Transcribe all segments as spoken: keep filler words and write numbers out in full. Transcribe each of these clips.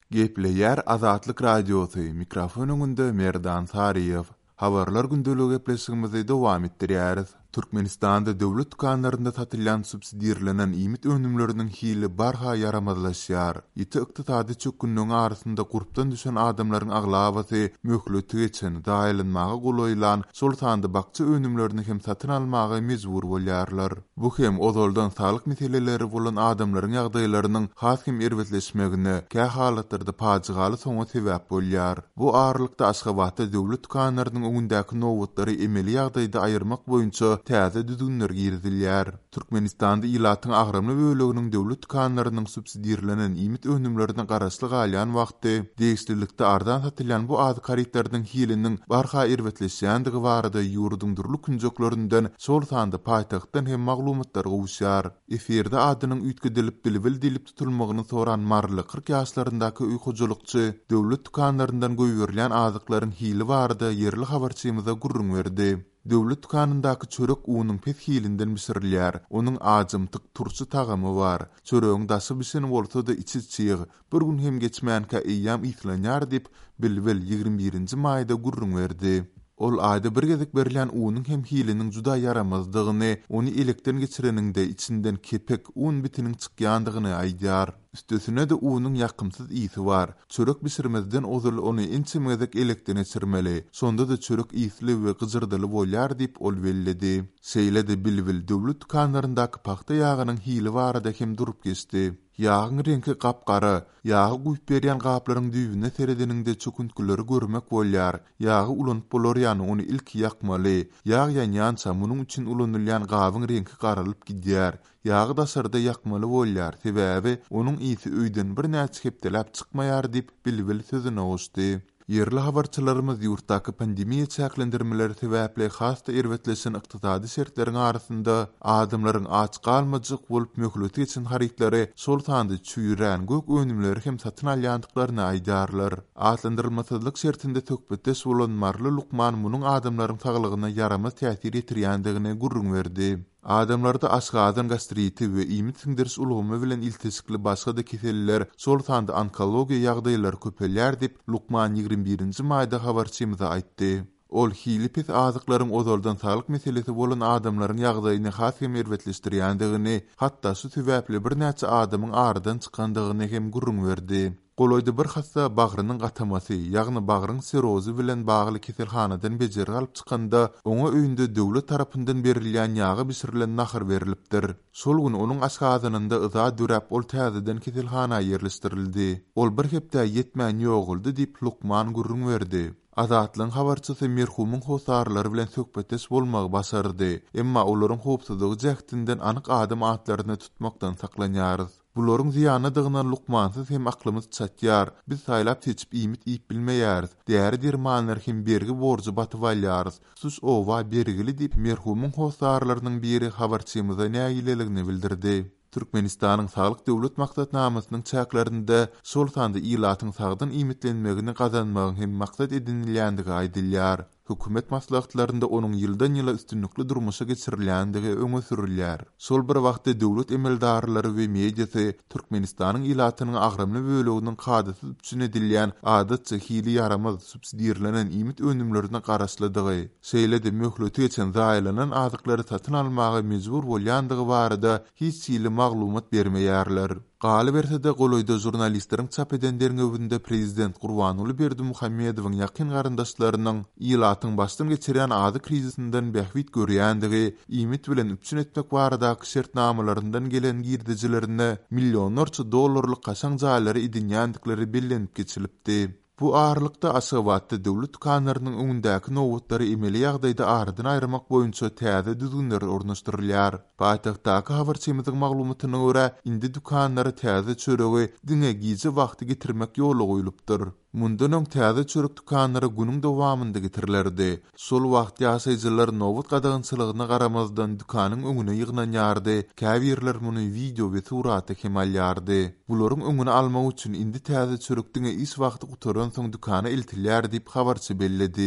Gepleyer Azatlyk Radiosu mikrofonunda Merdan Sariyev. Habarlar gündölüge gepleşigimizi dowam etdirýäris. Türkmenistanda döwlet kanlarynda satylýan subsidiýerlenen iýmit önümleriniň hili barha yaramazlaşýar. Ýeti ykdysady çökünlüği arasynda gurpdan düşen adamlaryň aglawaty möhleti geçen daýlanmagy golaýlan sol sandy bakça önümlerini hem satyn almagy mejbur bolýarlar. Bu hem ozaldan saglyk meseleleri bolan adamlaryň ýagdaýlarynyň has hem erwetleşmegine, kä halatlarda paçygaly soňa sebäp bolýar. Bu arlykda Aşgabatda döwlet kanlarynyň öňündäki nowatlary emeli ýagdaýda aýyrmak boýunça täze düzgünler girdilýär. Türkmenistanda ilatyň agramly böleginiň döwlet kanlarynyň subsidiýerlenen iýmit önümlerine garaşly galýan wagty deýişlilikde ardan satylýan bu adkaritlardyň hiliniň barha erwetleşýändigi barada ýurduň durly künjeklerininden sol sandy paýtagtdan hem maglumatlar gowuşýar. Eferde adynyň üýtgedilip bilbil dilip tutulmagyny soran marly kırk ýaşlaryndaky uýgujulukçy döwlet kanlaryndan goýberlen azyklaryň hili barada yerli habarçymyza gurrun berdi. Döwlet kanyndaky çörek uwunyň pes hilinden bisirilýär. Onuň ajymtyk turşy tagamy bar. Çöregiň daşy bişen bolsa-da içi çyýyg. Bir gün hem geçmänkä eýýam islenýär dip bilbil ýygrimi birinji maýda gurrun berdi. Ol aýda bir gezek berilen uwunyň hem hiliniň juda yaramazdygyny, ony elekden geçireninde içinden kepek uwun bitiniň çykýandygyny aýdýar. Üstesine de uwunyň ýakymsyz ýygy bar. Çörek bisirmezden ozul ony inçimezek elekden geçirmeli. Sonda da çörek ýysly we gyjyrdyly bolýar dip ol belledi. Seýledi bilbil döwlet kanlaryndaky paxta ýagynyň hili barada hem durup geçdi. Ýagyň rengi gapgara, ýagy guýup berýän gaplaryň düýbüne seredeninde çöküntüleri görmek bolýar. Ýagy ulanyp bolarýany ony ilk ýakmaly. Ýag ýanýança munyň üçin ulanylýan gabyň rengi garalyp gidýär. Ýagy dasarda ýakmaly bolýar. Sebäbi onuň ýygy öýden bir näçe hepdelap çykmaýar dip bilbil sözüne goşdy. Yerli habarçylarymyz ýurtdaky pandemiýa çäklendirmeleri sebäpli hasda erwetleşen ykdysady şertleriň arasynda adamlaryň aç galmajyk bolup möhleti geçen haryklary sol sandy çüýrän gök önümleri hem satyn alýandyklaryny aýdarlar. Atlandyrylmasyzlyk şertinde tökbetdes bolan marly Lukman munyň adamlaryň saglygyna yaramaz täsir etirýändigine gurrun berdi. Adamlarda aşgadan gastriti we iýmit singdiriş ulgumy bilen iltisikli başga da keseller sol sandy onkologiýa ýagdaýlary köpelýär dip Lukman ýygrimi birinji maýda habarçymyza aýtdy. Ol hilipis azyklaryň ozaldan saglyk meselesi bolan adamlaryň ýagdaýyny has hem erwetleşdirýändigini, hatda şu sebäpli bir näçe adamyň aradan çykandygyny hem gurrun berdi. Goloyda bir hassa bagrynyň gatamasy, ýagny bagryň serozy bilen bagly keselhanadan bejeri alyp çykanda, oňa öýünde döwlet tarapyndan berilýän ýagy bisirilen nahar berilipdir. Şol gün onuň aşgazynynda yza düräp ol täzeden keselhana ýerleşdirildi. Ol bir hepde ýetmän ýoguldy dip Lukman gurrun berdi. Azatlyň habarçysy merhumyň hosarlary bilen söhbetdeş bolmagy başardy. Emma olaryň howpsuzlygy jehtinden anyk adam atlaryny tutmakdan saklanýarys. Bularyň ziýanydygyna Lukmansyz hem aklymyz çatýar. Biz saýlap seçip iýmit iýip bilmeýäris. Däri dermanlar hem bergi borjy batyp alýarys. Sus owa bergili dip merhumyň hosarlarynyň biri habarçymyza näýileligini bildirdi. Türkmenistanyň saglyk döwlet maksatnamasynyň çäklerinde sol sandy ilatyň sagdan iýmitlenmegini gazanmagyň hem maksat edinilýändigi aýdylýar. Hökümet maslahatlarında onun ýyldan ýyla üstünlikli durmuşa geçirilýändigi öňe sürilýär. Sol bir wagtda döwlet emeldarlary we mediasy Türkmenistanyň ilatynyň agramly böleginiň kadasyz üçin edilýän adatça hili yaramaz subsidiýerlenen iýmit önümlerine garaşlydygy, şeýlede möhleti geçen zaýlanan azyklary satyn almagy mejbur bolýandygy barada hiç hili maglumat bermeýärler. Galy bersede goloyda jurnalistleriň çap edenleriň öwünde prezident Gurbanuly Berdimuhammedowyň ýakyn garyndaşlarynyň ilatyň başdan geçirýän azy krizisinden behwit görýändigi, iýmit bilen üçin etmek baradaky şertnamalарyndan gelen girdijilerine millionlarça dollarlyk gaşaň jaýlary edinýändikleri bellenip geçilipdi. Bu ağırlıkta Aşgabatda döwlet kanlarynyň öňündäki nowatlary emeli ýagdaýda aradan aýrymak boýunça täze düzgünler ornaşdyrylýar. Paýtagtdaky habarçymyzyň maglumatyna görä, indi dukanlary täze çöregi diňe gizi wagty getirmek ýoly goýulypdyr. Mundan öň täze çörek dukanlary günüň dowamında getirilerdi. Sol wagt ýaşaýjylar nowat gadagynçylygyna garamazdan dukanyň öňüne ýygnanýardy. Käbirler muny video we suraty hem alýardy. Bularyň öňüne almak üçin indi täze çörek diňe iş wagty gutaran soň dukana iltilýär dip habarçy belledi.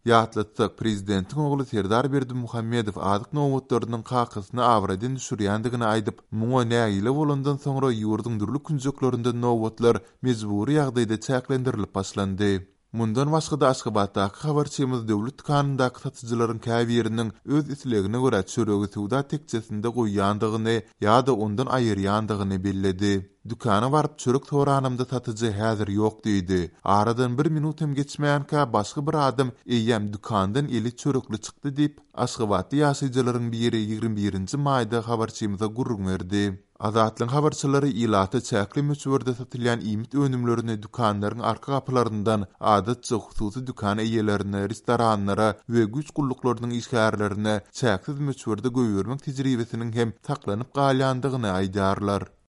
Ýatlatsak prezidentin ogly Serdar Berdimuhammedow adyk nowatlarynyň kakysyny awradan düşürýändigini aýdyp, muňa nägile bolandan soňra ýurdun durly künjeklerinde nowatlar mejburi ýagdaýda çäklendirilip başlandy. Mundan başga da Aşgabatdaky habarçymyz döwlet kanundaky satyjylaryň käbiriniň öz islegine görä çöregi suwda tekçesinde goýýandygyny ýa-da ondan aýyrýandygyny belledi. Dükana barıp çörek soranymda satyjy häzir ýok diýdi. Aradan bir minut hem geçmeýänkä başga bir adam eýýäm dükandan eli çörekli çykdy diýip Aşgabatda ýaşaýjylaryň biri ýygrimi birinji maýda habarçymyza gurrun berdi. Azatlyň habarçylary ilata çäkli möçberde satylýan iýmit önümlerini dükanlaryň arka gapylaryndan adatça hususy dükan eýelerine, restoranlara we güç gullyklarynyň işgärlerine çäksiz möçberde göýbermek tejribesiniň hem taklanyp galýandygyny aýdarlar.